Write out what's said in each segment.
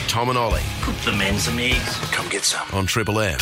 Tom and Ollie Put the men some eggs. Come get some. on Triple M.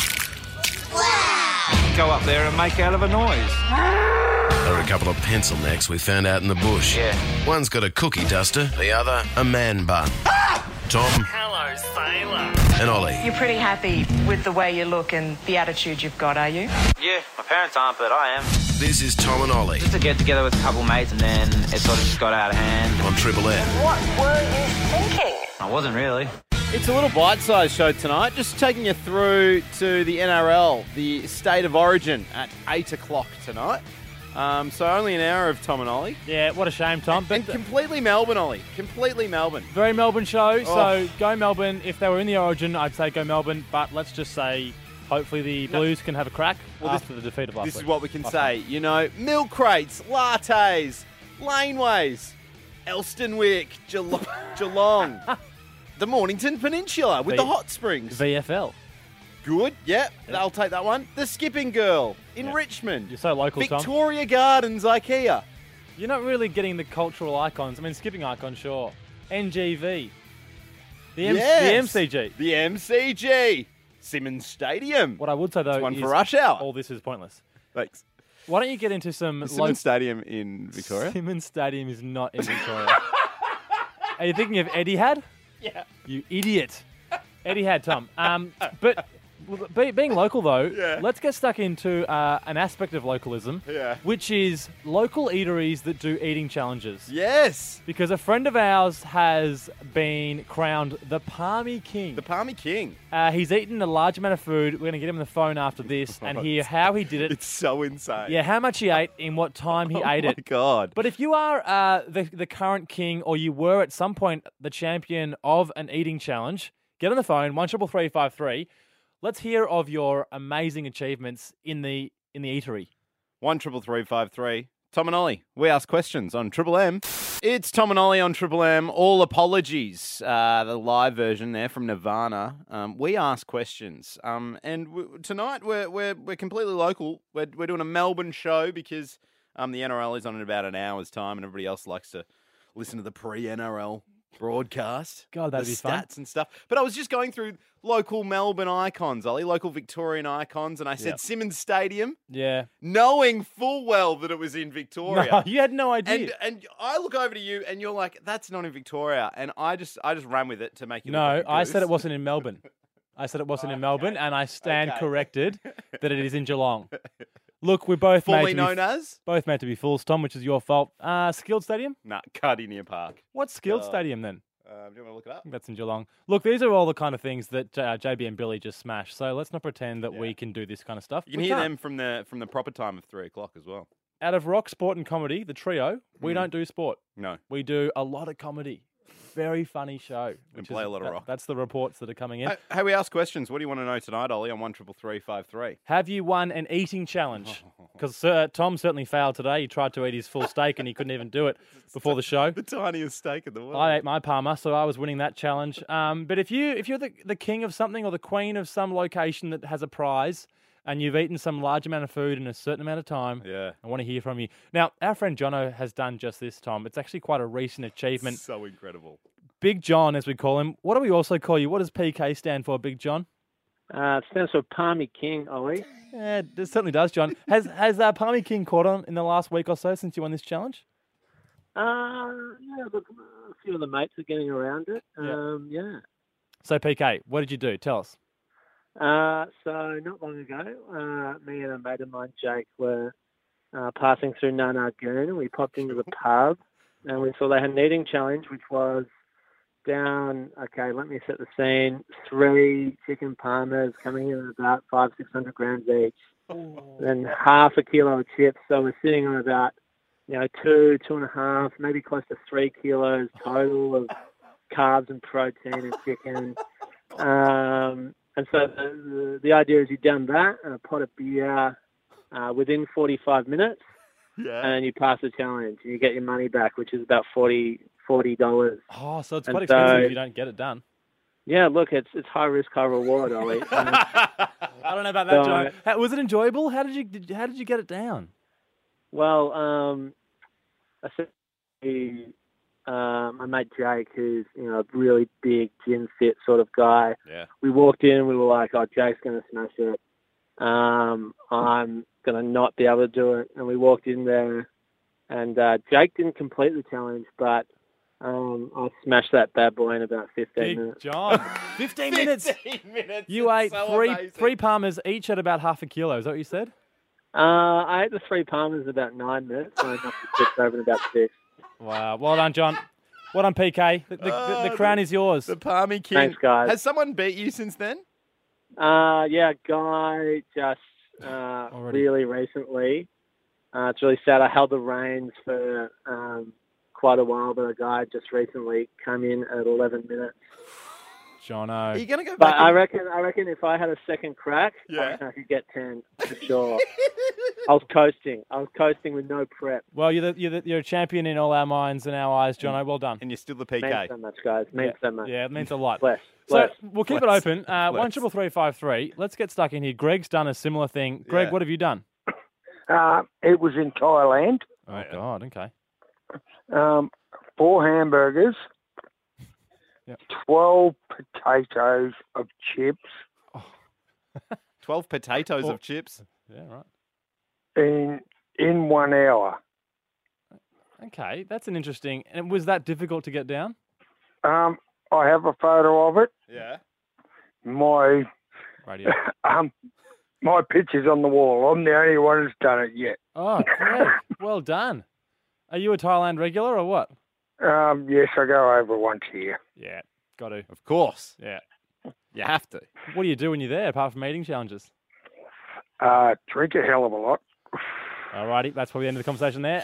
Go up there and make out of a noise. There are a couple of pencil necks we found out in the bush. Yeah. One's got a cookie duster, the other a man bun. Tom Hello, sailor. and Ollie. You're pretty happy with the way you look and the attitude you've got, are you? Yeah, my parents aren't, but I am. This is Tom and Ollie Just to get together with a couple mates and then it sort of just got out of hand. on Triple M. What were you thinking? I wasn't really. It's a little bite-sized show tonight, just taking you through to the NRL, the State of Origin at 8 o'clock tonight. So only an hour of Tom and Ollie. Yeah, what a shame, Tom. But And completely Melbourne, Ollie. Completely Melbourne. very Melbourne show, so Oh. go Melbourne. If they were in the Origin, I'd say go Melbourne, but let's just say hopefully the Blues can have a crack after the defeat of last week. This is what we can say. You know, milk crates, lattes, laneways, Elstonwick, Geelong, the Mornington Peninsula with the hot springs. VFL. Good, yep, I'll take that one. The Skipping Girl in Richmond. You're so local, Tom. Victoria Gardens, IKEA. You're not really getting the cultural icons. I mean, skipping icon, sure. NGV. Yes. The MCG. The MCG. Simmons Stadium. What I would say, though, It's one is for rush hour. all this is pointless. Thanks. Why don't you get into some... The Simmons Stadium in Victoria? Simmons Stadium is not in Victoria. Are you thinking of Etihad? Yeah. You idiot. Etihad, Tom. But being local, though, Yeah. let's get stuck into an aspect of localism, Yeah. which is local eateries that do eating challenges. Yes. Because a friend of ours has been crowned the Palmy King. The Palmy King. He's eaten a large amount of food. We're going to get him on the phone after this and hear how he did it. It's so insane. Yeah, how much he ate, in what time he ate Oh, my it. God. But if you are the current king, or you were at some point the champion of an eating challenge, get on the phone, 133353. Let's hear of your amazing achievements in the eatery. 133353. Tom and Ollie, we ask questions on Triple M. It's Tom and Ollie on Triple M. All apologies. The live version there from Nirvana. We ask questions. Tonight we're completely local. We're doing a Melbourne show because the NRL is on in about an hour's time, and everybody else likes to listen to the pre-NRL broadcast. God, that'd the be fun. stats and stuff. But I was just going through local Melbourne icons, Ollie, local Victorian icons, and I said Yep. Simmons Stadium, Yeah. knowing full well that it was in Victoria. No, you had no idea. And I look over to you and you're like, that's not in Victoria. And I just ran with it to make you look No, like a I said it goose. wasn't in Melbourne. I said it wasn't in Melbourne, and I stand Okay. corrected that it is in Geelong. Look, we're both Formerly made to be known as? both made to be fools, Tom, which is your fault. Skilled Stadium? Nah, Cardinia Park. What's Skilled God. Stadium then? Do you want to look it up? That's in Geelong. Look, these are all the kind of things that JB and Billy just smashed. So let's not pretend that we can do this kind of stuff. You can We hear can't. them from the proper time of 3 o'clock as well. Out of rock, sport, and comedy, the trio, we don't do sport. No. We do a lot of comedy. Very funny show. which play a lot of rock. That's the reports that are coming in. Hey, we ask questions. What do you want to know tonight, Ollie, on 133353? Have you won an eating challenge? Because Tom certainly failed today. He tried to eat his full steak and he couldn't even do it before the show. The tiniest steak in the world. I ate my Parma, so I was winning that challenge. But if you're the king of something or the queen of some location that has a prize, and you've eaten some large amount of food in a certain amount of time, Yeah. I want to hear from you. Now, our friend Jono has done just this, Tom. It's actually quite a recent achievement. So incredible. Big John, as we call him. What do we also call you? What does PK stand for, Big John? It stands for Palmy King, Ollie. Yeah, it certainly does, John. Has Palmy King caught on in the last week or so since you won this challenge? Yeah, look, a few of the mates are getting around it. Yeah. So, PK, what did you do? Tell us. So not long ago, me and a mate of mine, Jake, were passing through Nanagoon, and we popped into the pub, and we saw they had an eating challenge, which was down. Okay, let me set the scene. 3 chicken parmas coming in at about 500-600 grams each, then half a kilo of chips. So we're sitting on about 2.5, maybe close to 3 kilos total of carbs and protein and chicken. And so the idea is you've done that and a pot of beer within 45 minutes, and you pass the challenge. And you get your money back, which is about $40. Oh, so it's quite And expensive so- if you don't get it done. Yeah, look, it's high risk, high reward, Ollie. I don't know about that, So- John. Was it enjoyable? How did you get it down? Well, I said my mate Jake, who's a really big gym fit sort of guy. Yeah. We walked in and we were like, "Oh, Jake's going to smash it. I'm going to not be able to do it." And we walked in there, and Jake didn't complete the challenge, but I smashed that bad boy in about 15 Big minutes. John. 15 minutes. 15 minutes. You It's ate so three amazing. Palmers each at about half a kilo. Is that what you said? I ate the 3 Palmers in about 9 minutes, and I knocked the chips over in about 6. Wow. Well done, John. Well done, PK. The crown is yours. The Palmy King. Thanks, guys. Has someone beat you since then? Yeah, Guy just really recently. It's really sad. I held the reins for quite a while, but a guy just recently came in at 11 minutes. Jono. Are you going to go But back? I reckon if I had a second crack, Yeah. I reckon I could get 10 for sure. I was coasting with no prep. Well, you're a champion in all our minds and our eyes, Jono. Well done. And you're still the Means PK. so much, guys. Means so much. Yeah, it means a lot. Bless. So we'll keep it open. Bless. 13353. Let's get stuck in here. Greg's done a similar thing. Greg, Yeah. what have you done? It was in Thailand. Oh, God. Okay. 4 hamburgers, Yep. 12 potatoes of chips 12 potatoes Oh. of chips. Yeah, right. in 1 hour. Okay, that's an interesting. And was that difficult to get down? I have a photo of it. Yeah. My Radio. my picture's on the wall. I'm the only one who's done it yet. Oh, Greg, well done. Are you a Thailand regular or what? Yes, I go over once a year. Yeah, got to. Of course. Yeah. You have to. What do you do when you're there apart from eating challenges? Drink a hell of a lot. Alrighty, that's probably the end of the conversation there.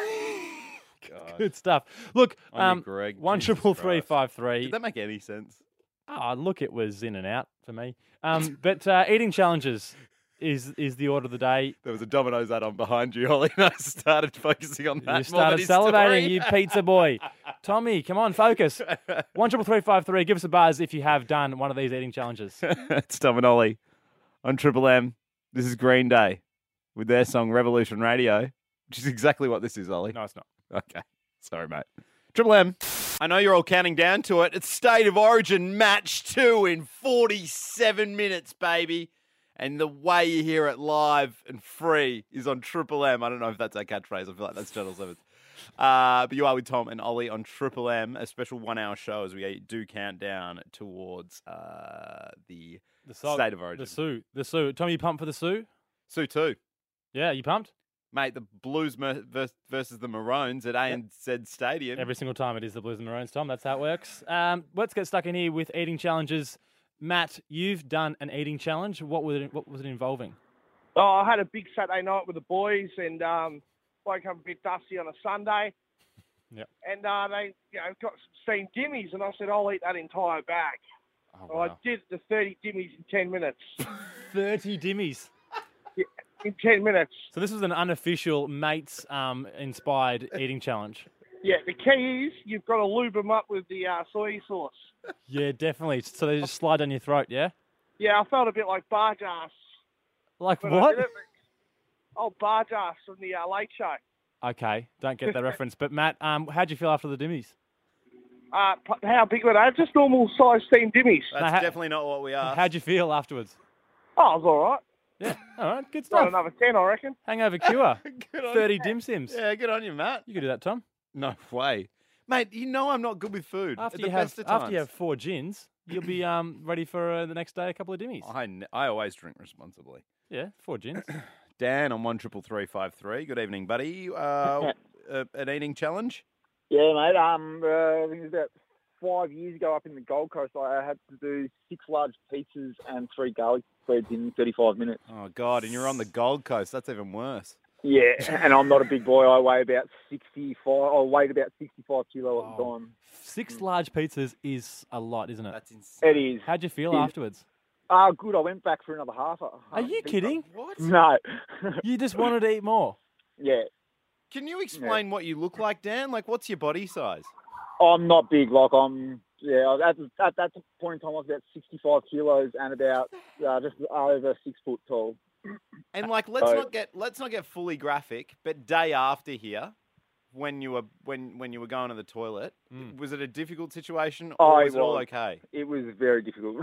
God. Good stuff. Look, On you, Greg. one Jesus triple Christ. three five three. Did that make any sense? Oh, look, it was in and out for me. But eating challenges is the order of the day. There was a Domino's ad on behind you, Ollie, and I started focusing on that. You more started than his salivating, story. you pizza boy. Tommy, come on, focus. 13353. Give us a buzz if you have done one of these eating challenges. It's Tom and Ollie on Triple M. This is Green Day with their song Revolution Radio, which is exactly what this is, Ollie. No, it's not. Okay. Sorry, mate. Triple M. I know you're all counting down to it. It's State of Origin Match 2 in 47 minutes, baby. And the way you hear it live and free is on Triple M. I don't know if that's our catchphrase. I feel like that's Channel 7. But you are with Tom and Ollie on Triple M, a special 1 hour show as we do count down towards the State of Origin. The Sioux. Tommy, you pumped for the Sioux? Sioux 2. Yeah, you pumped? Mate, the Blues versus the Maroons at ANZ Stadium. Every single time it is the Blues and Maroons, Tom. That's how it works. Let's get stuck in here with eating challenges. Matt, you've done an eating challenge. What was it involving? Oh, I had a big Saturday night with the boys and woke up a bit dusty on a Sunday. Yep. And they got some steamed dimmies, and I said, I'll eat that entire bag. Oh, Well, I did the 30 dimmies in 10 minutes. 30 dimmies. In 10 minutes. So this was an unofficial mates inspired eating challenge. Yeah, the key is you've got to lube them up with the soy sauce. Yeah, definitely. So they just slide down your throat, yeah? Yeah, I felt a bit like Barjas. Like when I what? did it. Oh, Barjas from the Late Show. Okay, don't get that reference. But Matt, how'd you feel after the dimmies? How big were they? Just normal size steamed dimmies. That's definitely not what we are. How'd you feel afterwards? Oh, it was all right. Yeah, all right, good Got stuff. another 10, I reckon. Hangover cure. Good on 30 you. dim sims. Yeah, good on you, Matt. You could do that, Tom. No way. Mate, you know I'm not good with food. After at you the have best of after you times. have 4 gins, you'll be ready for the next day a couple of dimmies. I always drink responsibly. Yeah, 4 gins. Dan on 13353. Good evening, buddy. An eating challenge? Yeah, mate. I think it was about 5 years ago up in the Gold Coast, I had to do 6 large pizzas and 3 garlic breads in 35 minutes. Oh, God, and you're on the Gold Coast. That's even worse. Yeah, and I'm not a big boy. I weigh about 65. I weighed about 65 kilo at the time. 6 large pizzas is a lot, isn't it? That's insane. It is. How'd you feel Yeah. afterwards? Good. I went back for another half. Are you kidding? What? No. You just wanted to eat more. Yeah. Can you explain what you look like, Dan? Like, what's your body size? I'm not big. Like, at that point in time, I was about 65 kilos and about just over 6 foot tall. And like, let's not get fully graphic, but day after here, when you were going to the toilet. Was it a difficult situation, Oh, or it was it all was. okay? It was very difficult.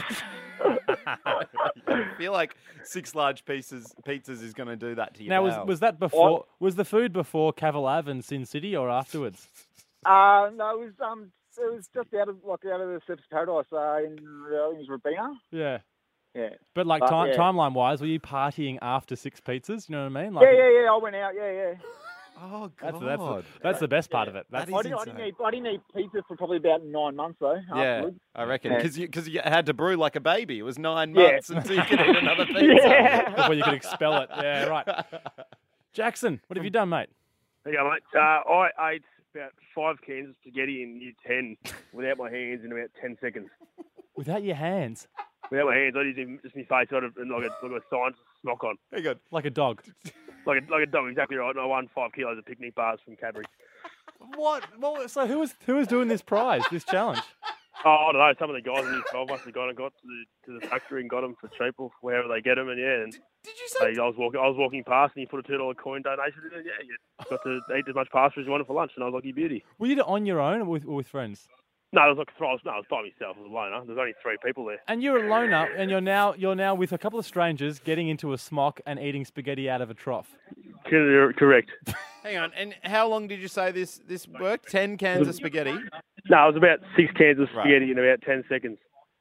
I feel like 6 large pizzas is going to do that to you. Now, was that before? Was the food before Cavill Ave and Sin City, or afterwards? No, it was just out of the Surfers Paradise in I think it was Robina. Yeah. Yeah. But like yeah. timeline wise, were you partying after 6 pizzas? You know what I mean? Yeah. I went out. Yeah. Oh God, that's the best part of it. I didn't eat pizza for probably about 9 months though. Yeah, afterwards. I reckon Yeah. because you had to brew like a baby. It was 9 Yeah. months until you could eat another pizza. Before you could expel it. Yeah, right. Jackson, what have you done, mate? There you go, mate. I ate about 5 cans of spaghetti in year 10 without my hands in about 10 seconds. Without your hands? Without my hands, I did just my face, sort of like a science smock on. Hang on. Like a dog. Like a dog, exactly right. And I won 5 kilos of picnic bars from Cadbury. What? Well, so who was doing this prize, this challenge? Oh, I don't know. Some of the guys in year 12 must have got to the factory and got them for cheap or wherever they get them. And yeah, and did you say? I was walking past and you put a $2 coin donation in, and yeah, you got to eat as much pasta as you wanted for lunch. And I was like, you beauty. Were you on your own or with friends? No, it was I was by myself. I was a loner. There's only 3 people there. And you're a loner, and you're now with a couple of strangers getting into a smock and eating spaghetti out of a trough. Correct. Hang on. And how long did you say this worked? 10 cans of spaghetti? No, it was about 6 cans of spaghetti in about 10 seconds.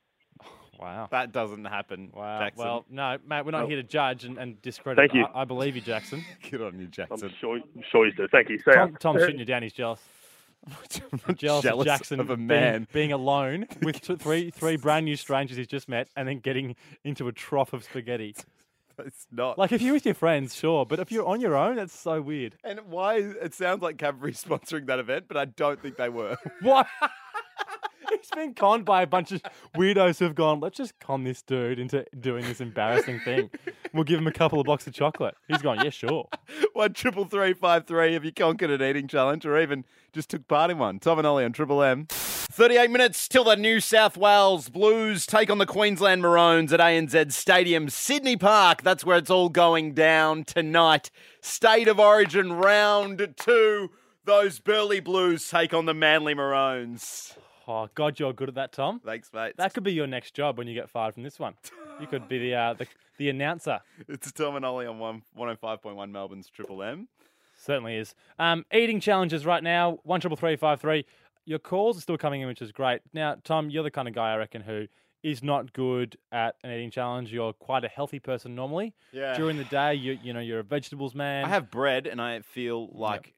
Wow. That doesn't happen, Jackson. Well, no, mate, we're not here to judge and discredit. Thank you. I believe you, Jackson. Good on you, Jackson. I'm sure you do. Thank you. See ya. Tom's shooting you down. He's jealous. Jealous of Jackson of a man being alone with three brand new strangers he's just met, and then getting into a trough of spaghetti. It's not. Like if you're with your friends, sure, but if you're on your own, that's so weird. And why? It sounds like Cadbury's sponsoring that event, but I don't think they were. What? He's been conned by a bunch of weirdos who've gone, let's just con this dude into doing this embarrassing thing. We'll give him a couple of blocks of chocolate. He's gone, yeah, sure. 1-333-5-3 if you conquered an eating challenge or even just took part in one. Tom and Ollie on Triple M. 38 minutes till the New South Wales Blues take on the Queensland Maroons at ANZ Stadium, Sydney Park. That's where it's all going down tonight. State of Origin round 2. Those Burleigh Blues take on the Manly Maroons. Oh, God, you're good at that, Tom. Thanks, mate. That could be your next job when you get fired from this one. You could be the announcer. It's Tom and Ollie on 105.1 Melbourne's Triple M. Certainly is. Eating challenges right now, 1-333-5-3. Your calls are still coming in, which is great. Now, Tom, you're the kind of guy, I reckon, who is not good at an eating challenge. You're quite a healthy person normally. Yeah. During the day, you're a vegetables man. I have bread and I feel like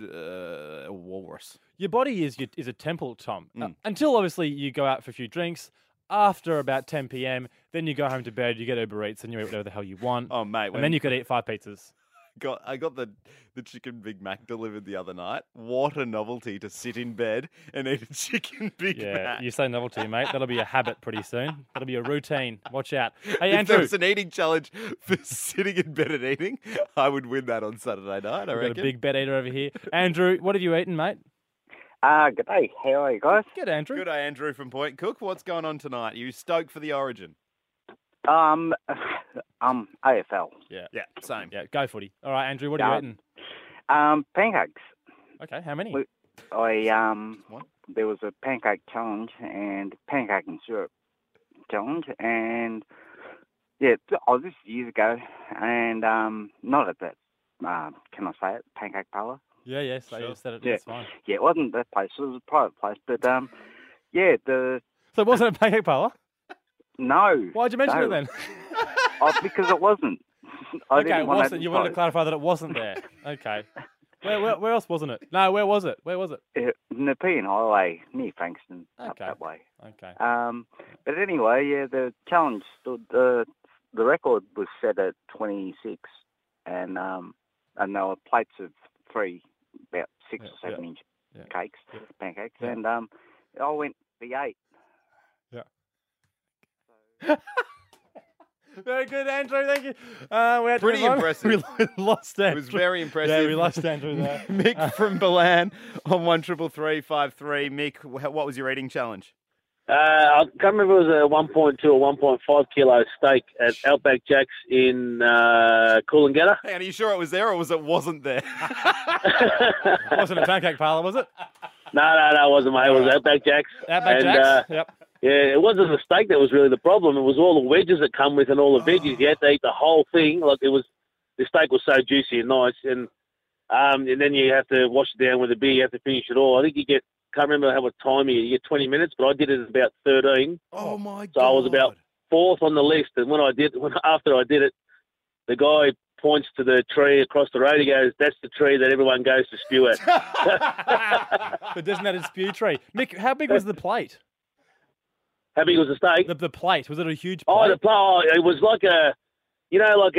a walrus. Your body is a temple, Tom. Until obviously you go out for a few drinks. After about 10 p.m., then you go home to bed, you get Uber Eats, and you eat whatever the hell you want. Oh, mate. And then you could eat 5 pizzas. I got the chicken Big Mac delivered the other night. What a novelty to sit in bed and eat a chicken Big Mac. Yeah, you say novelty, mate. That'll be a habit pretty soon. That'll be a routine. Watch out. Hey, If Andrew. there was an eating challenge for sitting in bed and eating, I would win that on Saturday night, I We've reckon. got a big bet eater over here. Andrew, what have you eaten, mate? Good day. How are you guys? Good, Andrew. Good day, Andrew from Point Cook. What's going on tonight? Are you stoked for the Origin? AFL. Yeah, same. Yeah, go footy. All right, Andrew, what are you eating? Pancakes. Okay, how many? There was a pancake challenge and pancake and syrup challenge, and this is years ago, and not at that. Can I say it? Pancake parlour. Yeah, so Sure. you said it. Yeah. That's fine. Yeah, it wasn't that place. It was a private place, but So it wasn't a pancake parlour? No. Why'd you mention no. it then? Because it wasn't. Okay, it wasn't. You wanted to clarify that it wasn't there. Okay. Where else wasn't it? No, where was it? Where was it? Nepean Highway, near Frankston, up Okay. that way. Okay. But anyway, yeah, the challenge stood. The record was set at 26, and there were plates of 3, about 6 or 7 inch cakes, pancakes, and I went the 8. Yeah. Very good, Andrew. Thank you. We had to Pretty move on. impressive. We lost Andrew. It was very impressive. Yeah, we lost Andrew there. Mick from Balan on 1-333-5-3. Mick, what was your eating challenge? I can't remember if it was a 1.2 or 1.5 kilo steak at Outback Jack's in Coolangatta. Hey, are you sure it was there or wasn't there? It wasn't a pancake parlour, was it? No, it wasn't, mate. It was Outback Jack's. Outback Jack's? Yep. Yeah, it wasn't the steak that was really the problem. It was all the wedges that come with and all the veggies. You had to eat the whole thing. Like the steak was so juicy and nice, and then you have to wash it down with a beer. You have to finish it all. I think can't remember how much time you get 20 minutes, but I did it in about 13. Oh my god! So I was about 4th on the list, and after I did it, the guy points to the tree across the road. He goes, "That's the tree that everyone goes to spew at." The designated spew tree. Mick, how big was the plate? How big was the steak? The plate, was it a huge plate? Oh, the plate. Oh, it was like what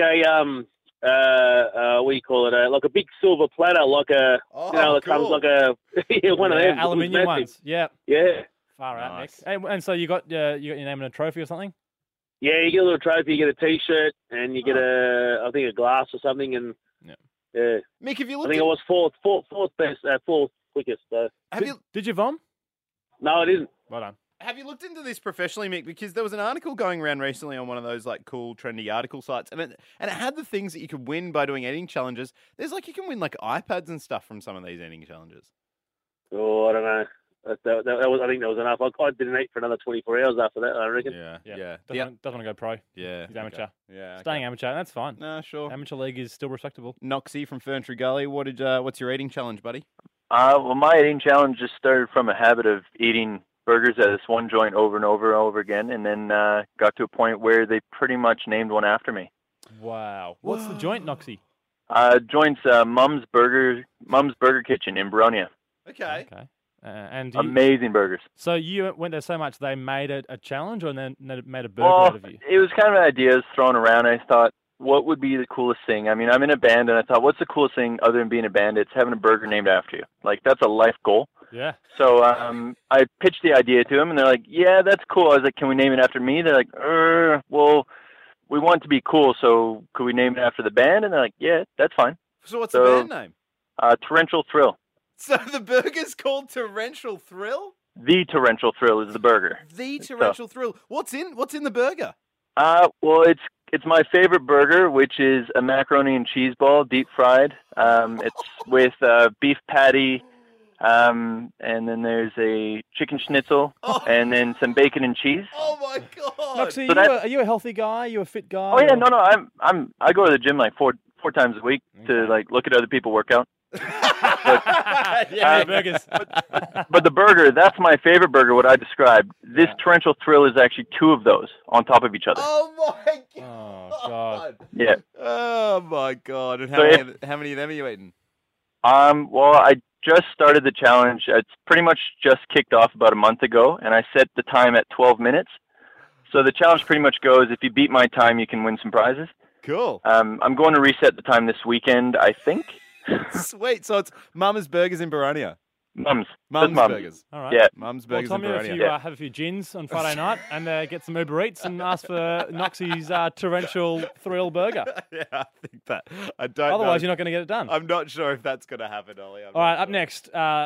do you call it? Like a big silver platter, like a, it comes like a one of them. Aluminium ones. Yeah. Yeah. Far out, Nick. And so you got your name in a trophy or something? Yeah, you get a little trophy, you get a T-shirt, and you get I think a glass or something, and yeah. Mick, have you looked? I think I was fourth best, fourth quickest. So. Did you vom? No, I didn't. Well done. Have you looked into this professionally, Mick? Because there was an article going around recently on one of those like cool, trendy article sites, and it had the things that you could win by doing eating challenges. There's you can win iPads and stuff from some of these eating challenges. Oh, I don't know. That was. I think that was enough. I didn't eat for another 24 hours after that. I reckon. Yeah. Doesn't want to go pro. Yeah. He's amateur. Okay. Yeah. Staying amateur. That's fine. No, sure. Amateur league is still respectable. Noxie from Ferntree Gully. What's your eating challenge, buddy? Well, my eating challenge just started from a habit of eating burgers at this one joint over and over and over again, and then got to a point where they pretty much named one after me. Wow. What's the joint, Noxie? Joint's Mum's Burger Kitchen in Baronia. Okay. And amazing burgers. So you went there so much they made it a challenge, or then made a burger out of you? It was kind of ideas thrown around. I thought, what would be the coolest thing? I mean, I'm in a band, and I thought, what's the coolest thing other than being a band? It's having a burger named after you. That's a life goal. Yeah. So I pitched the idea to them, and they're like, yeah, that's cool. I was like, can we name it after me? They're like, well, we want it to be cool, so could we name it after the band? And they're like, yeah, that's fine. So what's the band name? Torrential Thrill. So the burger's called Torrential Thrill? The Torrential Thrill is the burger. The Torrential Thrill. What's in the burger? Well, it's my favorite burger, which is a macaroni and cheese ball, deep fried. It's with beef patty, and then there's a chicken schnitzel, and then some bacon and cheese. Oh my god! Noxie, are you a healthy guy? Are you a fit guy? Oh yeah, no, I go to the gym four times a week to look at other people work out. Burgers. But the burger, that's my favorite burger, what I described. This Torrential Thrill is actually 2 of those on top of each other. Oh my god! Oh god! Yeah. Oh my god! And how many of them are you eating? Well, I just started the challenge. It's pretty much just kicked off about a month ago, and I set the time at 12 minutes. So the challenge pretty much goes, if you beat my time, you can win some prizes. Cool. I'm going to reset the time this weekend, I think. Sweet. So it's Mama's Burgers in Baronia. Mum's Burgers. All right. Yeah. Mum's Burgers in Tommy, Baronia. if you have a few gins on Friday night and get some Uber Eats and ask for Noxie's Torrential Thrill Burger. Yeah, I think that. I don't. Otherwise, you're not going to get it done. I'm not sure if that's going to happen, Ollie. All right. Up next,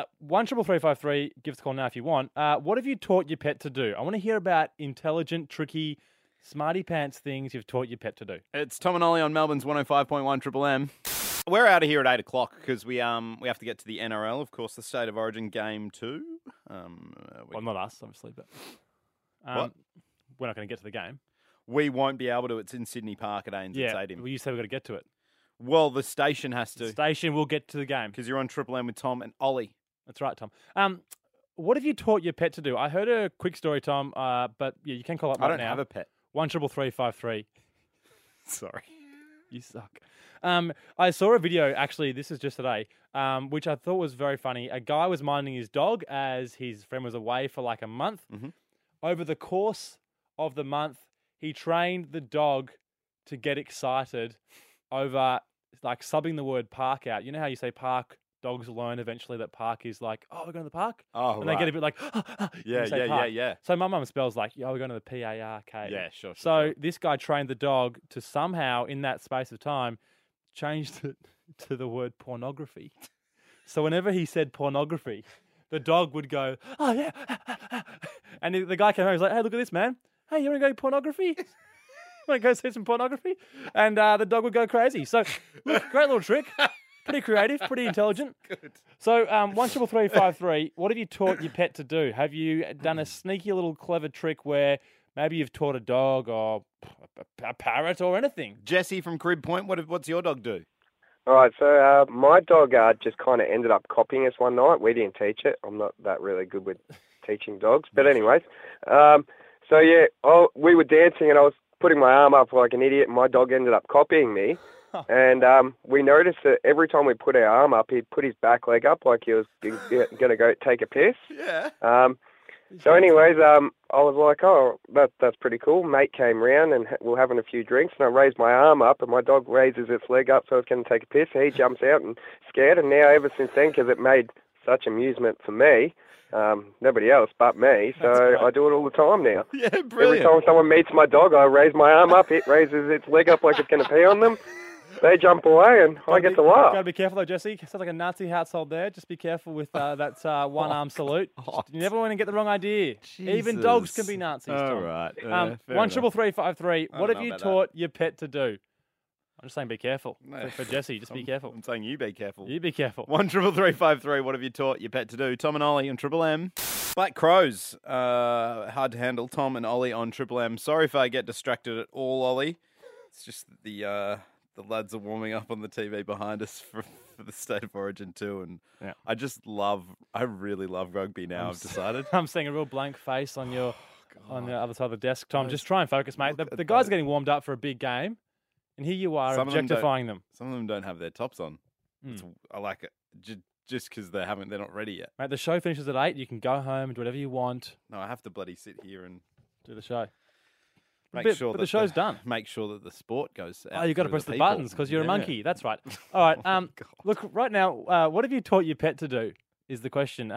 13353. Give us a call now if you want. What have you taught your pet to do? I want to hear about intelligent, tricky, smarty pants things you've taught your pet to do. It's Tom and Ollie on Melbourne's 105.1 Triple M. We're out of here at 8 o'clock because we have to get to the NRL, of course, the State of Origin Game 2. Well, not us, obviously, but what? We're not going to get to the game. We won't be able to. It's in Sydney Park at ANZ Stadium. Well, you said we've got to get to it. Well, the station has to. The station will get to the game. Because you're on Triple M with Tom and Ollie. That's right, Tom. What have you taught your pet to do? I heard a quick story, Tom, but yeah, you can call up right now. I don't have a pet. 13353. Sorry. You suck. I saw a video, actually, this is just today, which I thought was very funny. A guy was minding his dog as his friend was away for like a month. Mm-hmm. Over the course of the month, he trained the dog to get excited over like subbing the word park out. You know how you say park? Dogs learn eventually that park is like, oh, we're going to the park? Oh, and they get a bit like, yeah. So my mum spells like, we're going to the P-A-R-K. Yeah, sure. So this guy trained the dog to somehow, in that space of time, change it to the word pornography. So whenever he said pornography, the dog would go, oh, yeah. And the guy came home, he's like, hey, look at this, man. Hey, you want to go pornography? Want to go see some pornography? And the dog would go crazy. So, look, great little trick. Pretty creative, pretty intelligent. Good. So, 13353, what have you taught your pet to do? Have you done a sneaky little clever trick where maybe you've taught a dog or a parrot or anything? Jesse from Crib Point, what's your dog do? All right, so my dog just kind of ended up copying us one night. We didn't teach it. I'm not that really good with teaching dogs. But anyways, we were dancing and I was putting my arm up like an idiot and my dog ended up copying me. And we noticed that every time we put our arm up, he'd put his back leg up like he was going to go take a piss. Yeah. So anyways, I was like, oh, that's pretty cool. Mate came round and we were having a few drinks and I raised my arm up and my dog raises its leg up so it's going to take a piss. So he jumps out and scared. And now ever since then, because it made such amusement for me, nobody else but me, so I do it all the time now. Yeah, brilliant. Every time someone meets my dog, I raise my arm up, it raises its leg up like it's going to pee on them. They jump away and I get to laugh. Got to be careful though, Jesse. Sounds like a Nazi household there. Just be careful with that one-arm salute. You never want to get the wrong idea. Even dogs can be Nazis. All Tom. right. 13353. What have you about taught your pet to do? I'm just saying be careful. For Jesse, just be careful. I'm saying you be careful. You be careful. 13353. What have you taught your pet to do? Tom and Ollie on Triple M. Black Crows. Hard to handle. Tom and Ollie on Triple M. Sorry if I get distracted at all, Ollie. It's just the lads are warming up on the TV behind us for the State of Origin 2. And I really love rugby now, I've decided. I'm seeing a real blank face on your on the other side of the desk, Tom. Just try and focus, mate. The guys are getting warmed up for a big game. And here you are objectifying them. Some of them don't have their tops on. I like it just because they're not ready yet. Mate, the show finishes at 8. You can go home and do whatever you want. No, I have to bloody sit here and do the show. But the show's done. Make sure that the sport goes out. Oh, you've got to press the buttons because you're a monkey. That's right. All right. Look, right now, what have you taught your pet to do is the question.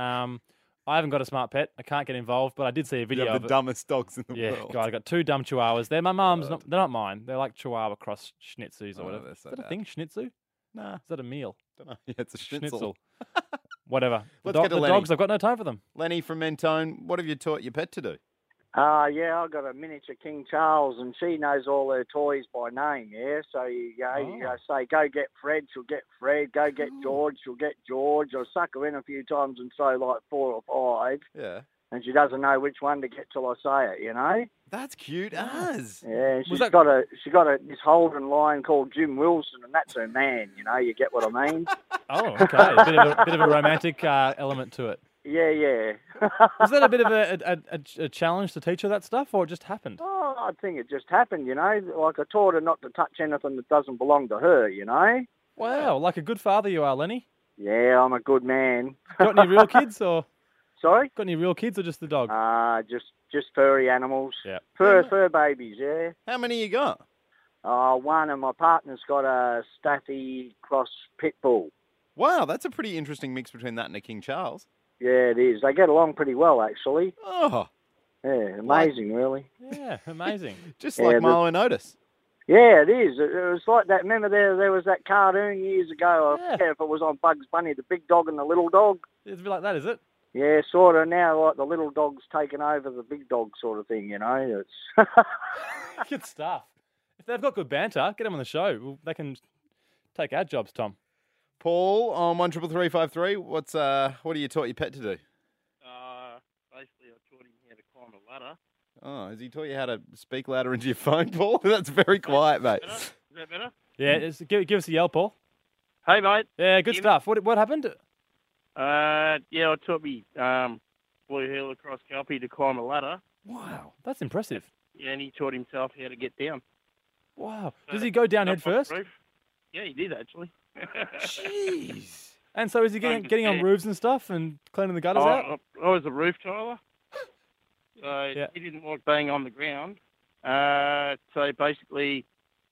I haven't got a smart pet. I can't get involved, but I did see a video of the dumbest dogs in the world. Yeah, God, I got 2 dumb chihuahuas. They're my mum's. They're not mine. They're like chihuahua cross schnitzus or whatever. So is that a thing? Schnitzu? Nah. Is that a meal? Don't know. Yeah, it's a schnitzel. Whatever. Let's get to the Lenny. dogs, I've got no time for them. Lenny from Mentone, what have you taught your pet to do? Yeah, I've got a miniature King Charles, and she knows all her toys by name, yeah? So you say, go get Fred, she'll get Fred. Go get George, she'll get George. I'll suck her in a few times and say like 4 or 5. Yeah. And she doesn't know which one to get till I say it, you know? That's cute as. Yeah, she's got this Holden line called Jim Wilson, and that's her man, you know? You get what I mean? Oh, okay. A bit of a romantic element to it. Yeah. Was that a bit of a challenge to teach her that stuff, or it just happened? Oh, I think it just happened, you know. Like I taught her not to touch anything that doesn't belong to her, you know. Wow, like a good father you are, Lenny. Yeah, I'm a good man. Got any real kids, or? Sorry? Got any real kids, or just the dog? Just furry animals. Yeah. Fur babies, yeah. How many you got? One, and my partner's got a Staffy cross pit bull. Wow, that's a pretty interesting mix between that and a King Charles. Yeah, it is. They get along pretty well, actually. Oh. Yeah, amazing, really. Yeah, amazing. Just like Milo and Otis. Yeah, it is. It was like that. Remember there was that cartoon years ago. I forget if it was on Bugs Bunny, the big dog and the little dog. It's a bit like that, is it? Yeah, sort of. Now, like the little dog's taken over the big dog sort of thing, you know. It's good stuff. If they've got good banter, get them on the show. They can take our jobs, Tom. Paul on 13353. What are you taught your pet to do? Basically, I taught him how to climb a ladder. Oh, has he taught you how to speak louder into your phone, Paul? That's very quiet, mate. Is that better? Yeah, give us a yell, Paul. Hey, mate. Yeah, good stuff. What happened? I taught me Blue Hill across Kelpie to climb a ladder. Wow, that's impressive. Yeah, and he taught himself how to get down. Wow. Does he go down head first? Yeah, he did, actually. Jeez. And so is he getting on roofs and stuff and cleaning the gutters out? I was a roof tiler. So he didn't like being on the ground. So basically,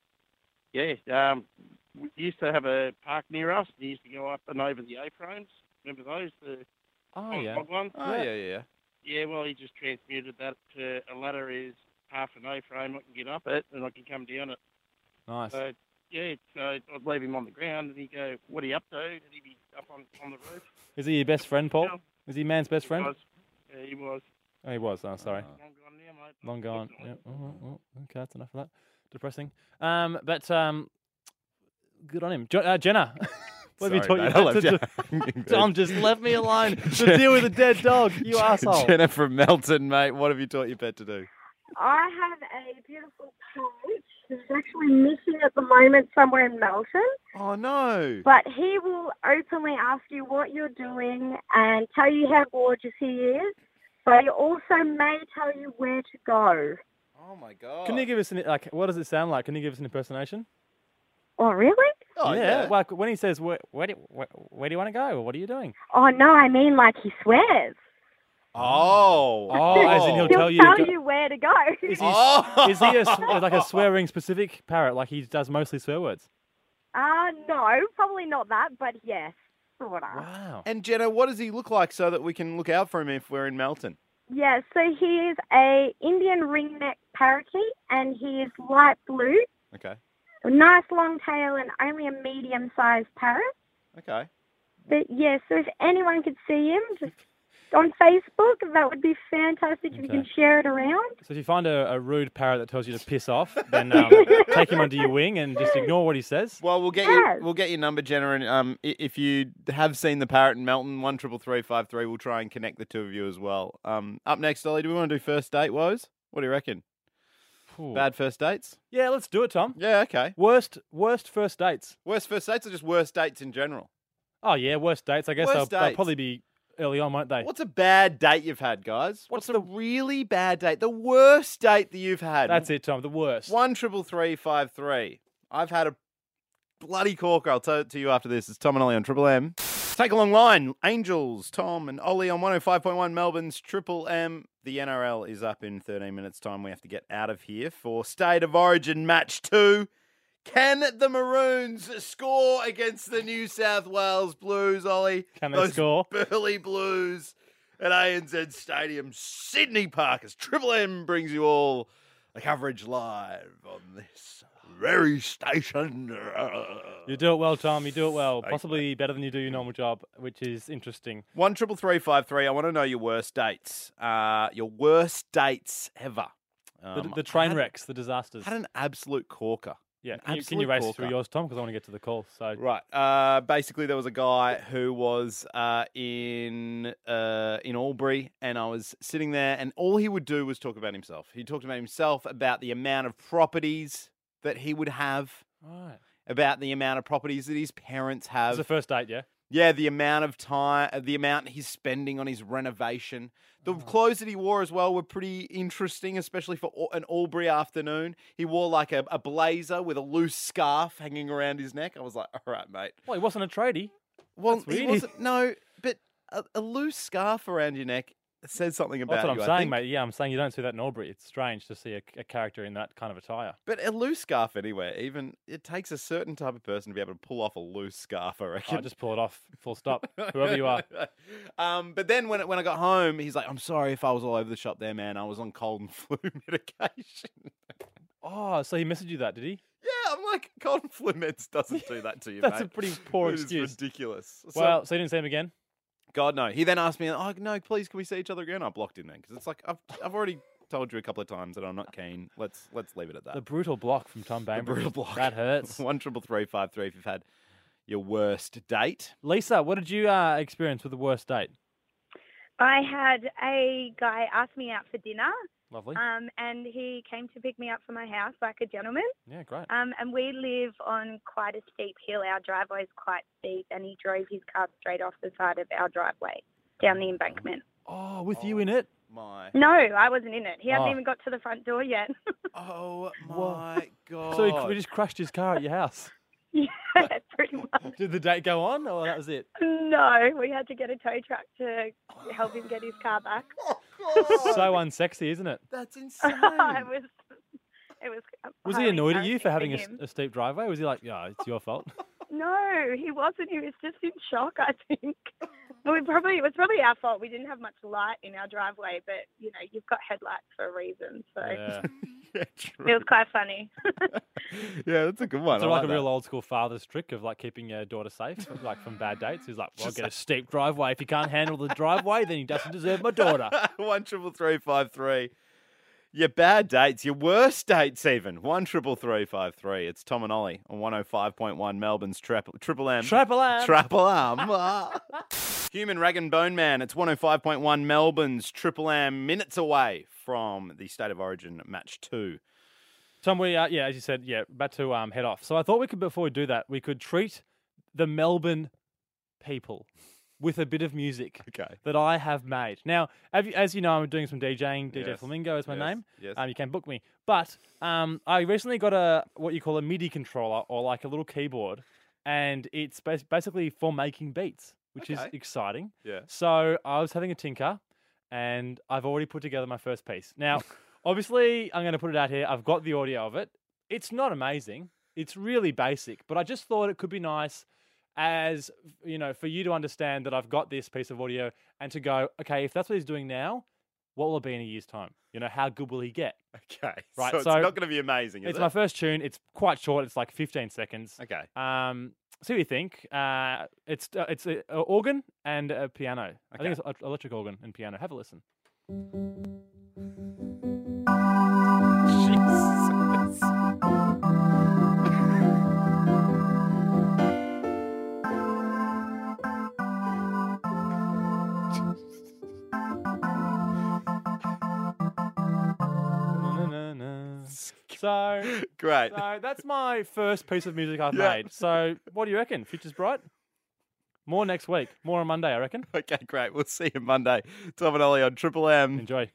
we used to have a park near us. He used to go up and over the A-frames. Remember those? The hog ones? Oh, yeah. Yeah, well, he just transmuted that to a ladder is half an A-frame. I can get up it and I can come down it. Nice. So I'd leave him on the ground and he'd go, what are you up to? And he'd be up on the roof. Is he your best friend, Paul? Is he man's best friend? Yeah, he was. Oh, he was. Oh, sorry. Long gone now, mate. Long gone. Yeah. Oh, okay, that's enough of that. Depressing. But good on him. Jenna. What have you taught you to do? Tom just left me alone to deal with a dead dog, you asshole. Jenna from Melton, mate. What have you taught your pet to do? I have a beautiful coach who's actually missing at the moment somewhere in Melton. Oh, no. But he will openly ask you what you're doing and tell you how gorgeous he is. But he also may tell you where to go. Oh, my God. Can you give us what does it sound like? Can you give us an impersonation? Oh, really? Oh, yeah. Like when he says, where do you want to go? Or what are you doing? Oh, no, I mean like he swears. Oh. Oh, as in he'll tell you where to go. Is he like a swearing specific parrot, like he does mostly swear words? No, probably not that, but yes, sort of. Wow. And Jenna, what does he look like so that we can look out for him if we're in Melton? Yeah, so he is a Indian ringneck parakeet, and he is light blue, Okay. a nice long tail, and only a medium-sized parrot. Okay. But yeah, so if anyone could see him, just on Facebook, that would be fantastic if you can share it around. So if you find a rude parrot that tells you to piss off, then take him under your wing and just ignore what he says. Well, we'll get your number, Jenna, and if you have seen the parrot in Melton, 133353, we'll try and connect the two of you as well. Up next, Ollie, do we want to do first date woes? What do you reckon? Ooh. Bad first dates? Yeah, let's do it, Tom. Yeah, okay. Worst first dates. Worst first dates or just worst dates in general? Oh yeah, worst dates. I guess Worst they'll dates. probably be early on, won't they? What's a bad date you've had, guys? What's a really bad date? The worst date that you've had? That's it, Tom. The worst. 133353. I've had a bloody corker. I'll tell it to you after this. It's Tom and Ollie on Triple M. Take a long line. Angels, Tom and Ollie on 105.1 Melbourne's Triple M. The NRL is up in 13 minutes' time. We have to get out of here for State of Origin Match 2. Can the Maroons score against the New South Wales Blues, Ollie? Can they score? Burleigh Blues at ANZ Stadium, Sydney Park, as Triple M brings you all the coverage live on this very station. You do it well, Tom. You do it well. Possibly better than you do your normal job, which is interesting. 133353. I want to know your worst dates. Your worst dates ever. The train wrecks, the disasters. Had an absolute corker. Yeah, can you race through yours, Tom? Because I want to get to the call. So Right. Basically, there was a guy who was in Albury, and I was sitting there, and all he would do was talk about himself. He talked about himself, about the amount of properties that he would have, right, about the amount of properties that his parents have. It's the first date, yeah? Yeah, the amount of time, the amount he's spending on his renovation. The clothes that he wore as well were pretty interesting, especially for an Albury afternoon. He wore like a blazer with a loose scarf hanging around his neck. I was like, all right, mate. Well, he wasn't a tradie. Well, That's weird. he wasn't. No, but a loose scarf around your neck says something about That's what you, I'm I saying, think. mate. Yeah, I'm saying you don't see that in Albury. It's strange to see a character in that kind of attire. But a loose scarf anywhere, even it takes a certain type of person to be able to pull off a loose scarf, I reckon. Oh, just pull it off, full stop, whoever you are. But then when I got home, he's like, I'm sorry if I was all over the shop there, man. I was on cold and flu medication. Oh, so he messaged you that, did he? Yeah, I'm like, cold and flu meds doesn't do that to you, That's mate. a pretty poor It is excuse. ridiculous. Well, so you didn't see him again? God, no. He then asked me, oh, no, please, can we see each other again? I blocked him then, because it's like, I've already told you a couple of times that I'm not keen. Let's leave it at that. The brutal block from Tom Bainbridge. The brutal block. That hurts. 133353 if you've had your worst date. Lisa, what did you experience with the worst date? I had a guy ask me out for dinner. Lovely. And he came to pick me up from my house like a gentleman. Yeah, great. And we live on quite a steep hill. Our driveway is quite steep, and he drove his car straight off the side of our driveway down the embankment. Oh, with you in it? My. No, I wasn't in it. He hadn't Oh. even got to the front door yet. Oh, my God. So we just crashed his car at your house? Yeah, pretty much. Did the date go on, or that was it? No, we had to get a tow truck to help him get his car back. So unsexy, isn't it? That's insane. It was. Was he highly annoyed at you for having embarrassing a steep driveway? Was he like, yeah, it's your fault? No, he wasn't. He was just in shock, I think. But it was probably our fault. We didn't have much light in our driveway, but, you know, you've got headlights for a reason. So Yeah. It was quite funny. Yeah, that's a good one. It's I like a that. real old school father's trick of like keeping your daughter safe, like from bad dates. He's like, well, I'll get a steep driveway. If he can't handle the driveway, then he doesn't deserve my daughter. 13353. Your bad dates, your worst dates even. 13353. It's Tom and Ollie on 105.1 Melbourne's Triple M. Triple M. Triple M. Human Rag and Bone Man. It's 105.1 Melbourne's Triple M. Minutes away from the State of Origin match 2. Tom, we as you said, about to head off. So I thought we could, before we do that, we could treat the Melbourne people with a bit of music that I have made. Now, as you know, I'm doing some DJing. DJ Flamingo is my name. Yes. You can book me. But I recently got what you call a MIDI controller, or like a little keyboard, and it's basically for making beats, which is exciting. Yeah. So I was having a tinker, and I've already put together my first piece. Now, obviously, I'm going to put it out here. I've got the audio of it. It's not amazing. It's really basic, but I just thought it could be nice, as you know, for you to understand that I've got this piece of audio and to go, okay, if that's what he's doing now, what will it be in a year's time? You know, how good will he get? Okay, right. So it's not going to be amazing, is it? It's my first tune. It's quite short. It's like 15 seconds. Okay. See what you think. It's an organ and a piano. I think it's electric organ and piano. Have a listen. Jesus. So great. So that's my first piece of music I've made. So what do you reckon? Future's bright? More next week. More on Monday, I reckon. Okay, great. We'll see you Monday. Tom and Ollie on Triple M. Enjoy.